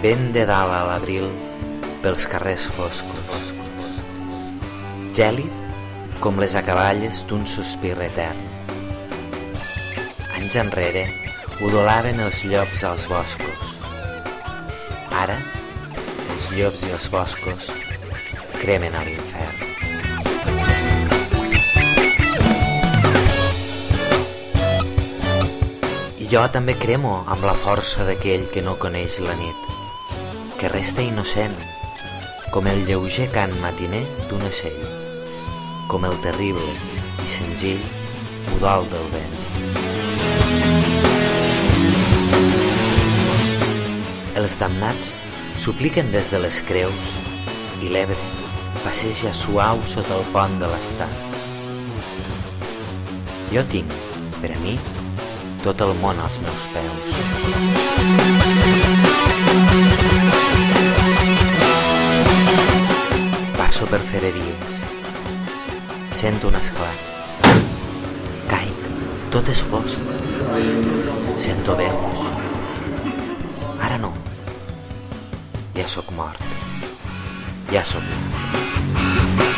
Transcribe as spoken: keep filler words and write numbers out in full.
Vent de dalt a l'abril pels carrers foscos, gèlid com les acaballes d'un sospir etern. Anys enrere udolaven els llops als boscos. Ara, els llops i els boscos cremen a l'infern. I jo també cremo amb la força d'aquell que no coneix la nit, que resta innocent, com el lleuger cant matiner d'un ocell, com el terrible i senzill udol del vent. Els damnats supliquen des de les creus i l'Ebre passeja suau sota el pont de l'estat. Jo tinc, per a mi, tot el món als meus peus. Passo per ferreries, sento un esclat, caic, tot és fosc, sento veus. Ara no, ja sóc mort, ja sóc mort.